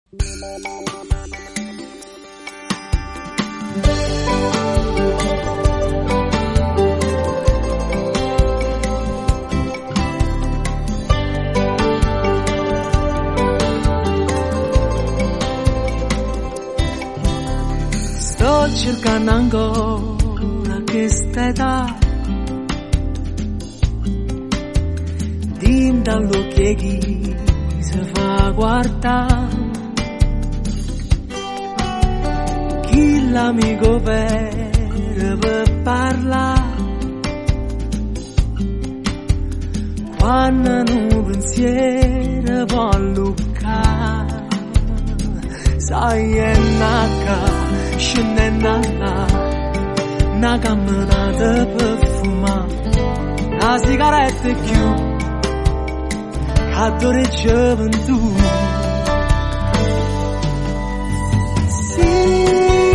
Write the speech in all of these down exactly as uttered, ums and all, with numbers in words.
Sto cercando ancora questa età din dall'occhio chi si fa guardare, chi l'amico per, per parlare, quando un pensiero può luccare, sai è nacca scendendo là, una camminata perfumata, la sigaretta è chiusa, adoro gioventù. Sì,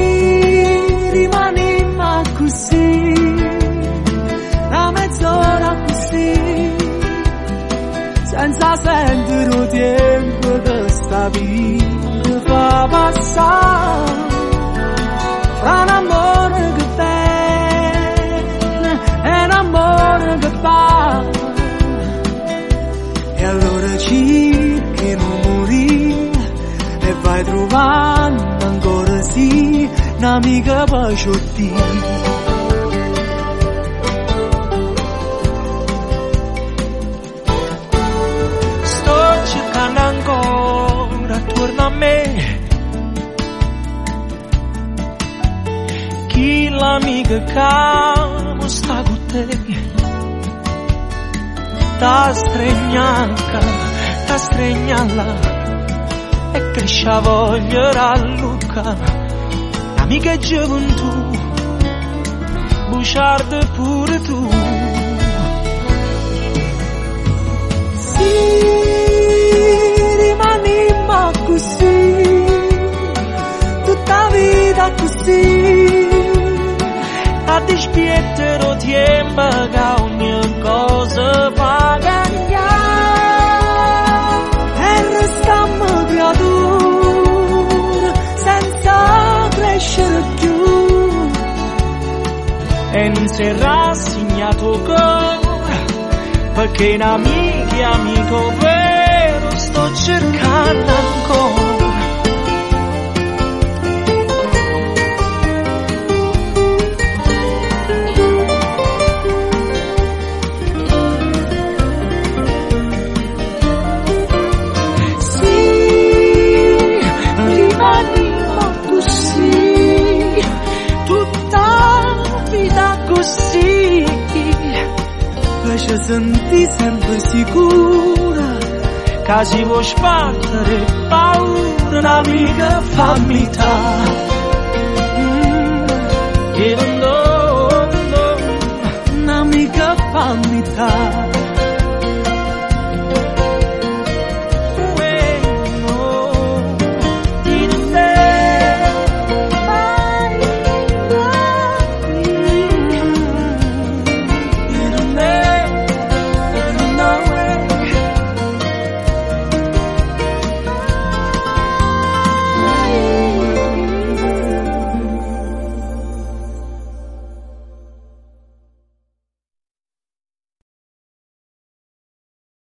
rimaniamo così, una mezz'ora così, senza sentire il tempo che sta vita fa passare. Fra un amore che bene e un amore che va, e allora cerchi non morire e vai trovando ancora sì un'amica per sciortire. Sto cercando ancora attorno a me chi l'amica che sta con te, ta stregnaca, ta stregnala e cresce a voglia a Luca, l'amica gioventù, buciarda pure tu. Sì, rimaniamo così, tutta vita così, a dispiettere tempo che ogni cosa va cambiare e restiamo creature senza crescere più e non si è rassegnato cuore perché un amico e amico vero sto cercando ancora. Ci senti sempre sicura che si può sbattere paura, un'amica fa metà mm, un'amica fa metà.